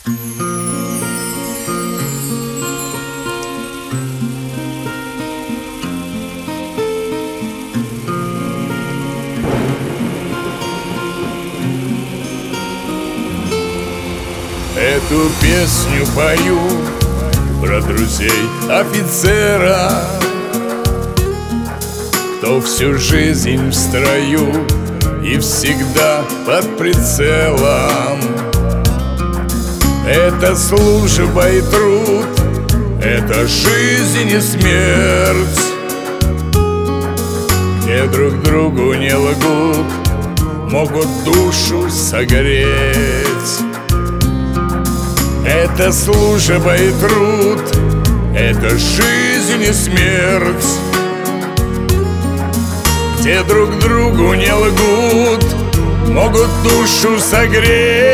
Эту песню пою про друзей офицера, кто всю жизнь в строю и всегда под прицелом. Это служба и труд, это жизнь и смерть, где друг другу не лгут, могут душу согреть. Это служба и труд, это жизнь и смерть, где друг другу не лгут, могут душу согреть.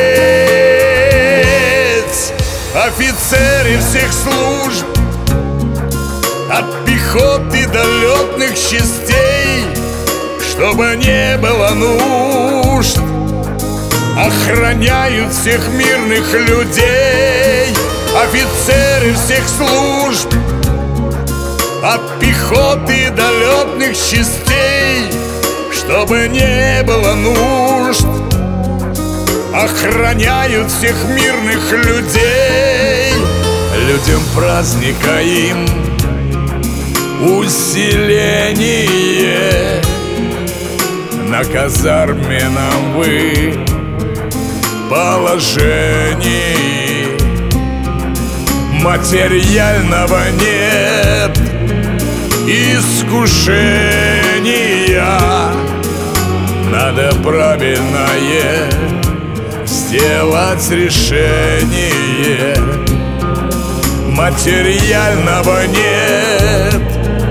Офицеры всех служб, от пехоты до летных частей, чтобы не было нужд, охраняют всех мирных людей. Офицеры всех служб, от пехоты до летных частей, чтобы не было нужд, охраняют всех мирных людей. Людям праздника им усиление, на казарменном вы положении. Материального нет искушения, надо правильное сделать решение. Материального нет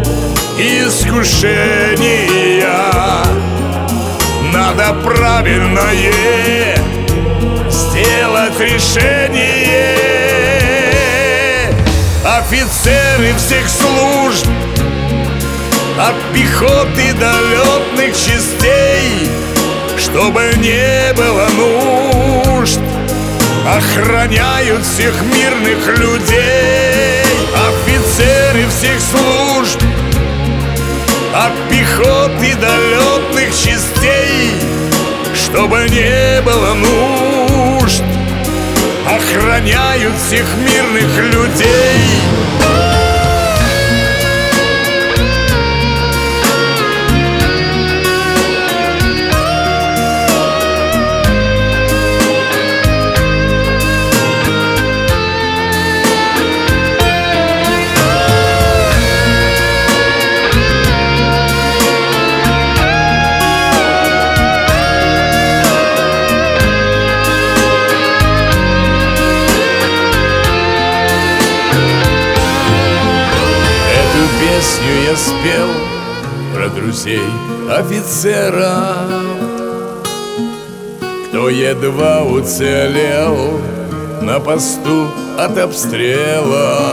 искушения, надо правильное сделать решение. Офицеры всех служб, от пехоты до летных частей, чтобы не было нужд, охраняют всех мирных людей. Офицеры всех служб, от пехоты до летных частей, чтобы не было нужд, охраняют всех мирных людей. Песню я спел про друзей офицера, кто едва уцелел на посту от обстрела.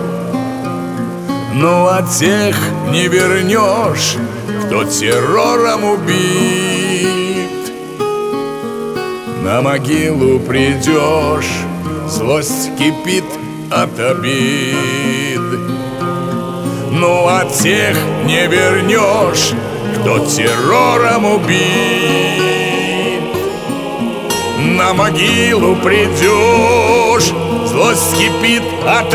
Ну а тех не вернешь, кто террором убит. На могилу придешь, злость кипит от обид. Ну а тех не вернешь, кто террором убит. На могилу придешь, злость кипит от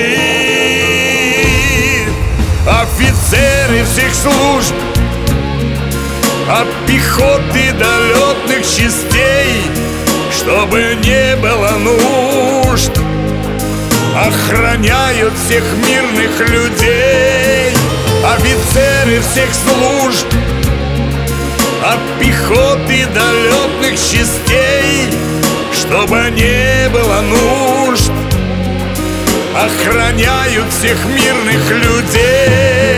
обид. Офицеры всех служб, от пехоты до летных частей, чтобы не было нужд, охраняют всех мирных людей. Офицеры всех служб, от пехоты до летных частей, чтобы не было нужд, охраняют всех мирных людей.